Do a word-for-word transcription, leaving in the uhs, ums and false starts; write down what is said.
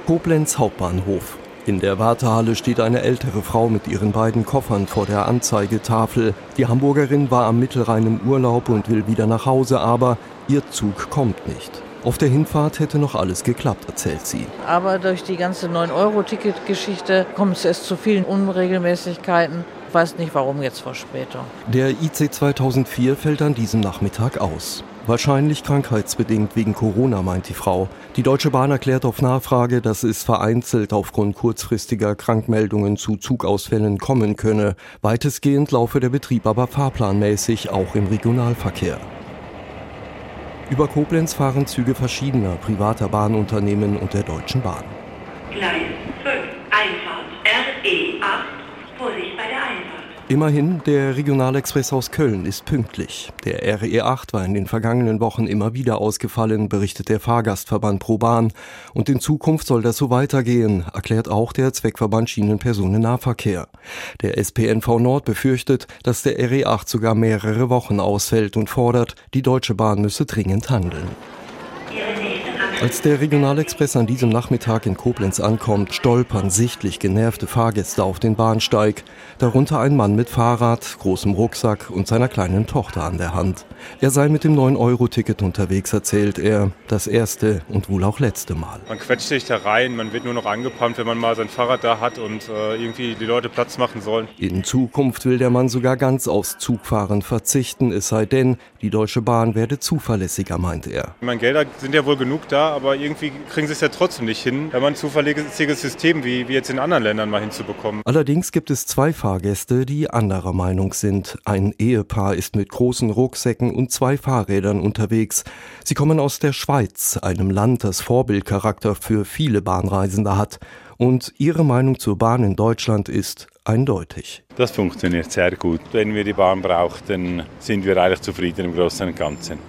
Koblenz Hauptbahnhof. In der Wartehalle steht eine ältere Frau mit ihren beiden Koffern vor der Anzeigetafel. Die Hamburgerin war am Mittelrhein im Urlaub und will wieder nach Hause, aber ihr Zug kommt nicht. Auf der Hinfahrt hätte noch alles geklappt, erzählt sie. Aber durch die ganze neun Euro Ticket-Geschichte kommt es zu vielen Unregelmäßigkeiten. Ich weiß nicht, warum jetzt Verspätung. Der I C zweitausendvier fällt an diesem Nachmittag aus. Wahrscheinlich krankheitsbedingt wegen Corona, meint die Frau. Die Deutsche Bahn erklärt auf Nachfrage, dass es vereinzelt aufgrund kurzfristiger Krankmeldungen zu Zugausfällen kommen könne. Weitestgehend laufe der Betrieb aber fahrplanmäßig, auch im Regionalverkehr. Über Koblenz fahren Züge verschiedener privater Bahnunternehmen und der Deutschen Bahn. Gleis fünf, Einfahrt R E acht, Vorsicht bei der Einfahrt. Immerhin, der Regionalexpress aus Köln ist pünktlich. Der R E acht war in den vergangenen Wochen immer wieder ausgefallen, berichtet der Fahrgastverband ProBahn. Und in Zukunft soll das so weitergehen, erklärt auch der Zweckverband Schienenpersonennahverkehr. Der S P N V Nord befürchtet, dass der R E acht sogar mehrere Wochen ausfällt und fordert, die Deutsche Bahn müsse dringend handeln. Als der Regionalexpress an diesem Nachmittag in Koblenz ankommt, stolpern sichtlich genervte Fahrgäste auf den Bahnsteig. Darunter ein Mann mit Fahrrad, großem Rucksack und seiner kleinen Tochter an der Hand. Er sei mit dem neun Euro Ticket unterwegs, erzählt er. Das erste und wohl auch letzte Mal. Man quetscht sich da rein, man wird nur noch angepumpt, wenn man mal sein Fahrrad da hat und äh, irgendwie die Leute Platz machen sollen. In Zukunft will der Mann sogar ganz aufs Zugfahren verzichten, es sei denn, die Deutsche Bahn werde zuverlässiger, meint er. Ich meine, Gelder sind ja wohl genug da, aber irgendwie kriegen sie es ja trotzdem nicht hin, da mal ein zuverlässiges System wie, wie jetzt in anderen Ländern mal hinzubekommen. Allerdings gibt es zwei Fahrgäste, die anderer Meinung sind. Ein Ehepaar ist mit großen Rucksäcken und zwei Fahrrädern unterwegs. Sie kommen aus der Schweiz, einem Land, das Vorbildcharakter für viele Bahnreisende hat. Und ihre Meinung zur Bahn in Deutschland ist eindeutig. Das funktioniert sehr gut. Wenn wir die Bahn brauchen, dann sind wir eigentlich zufrieden im Großen und Ganzen.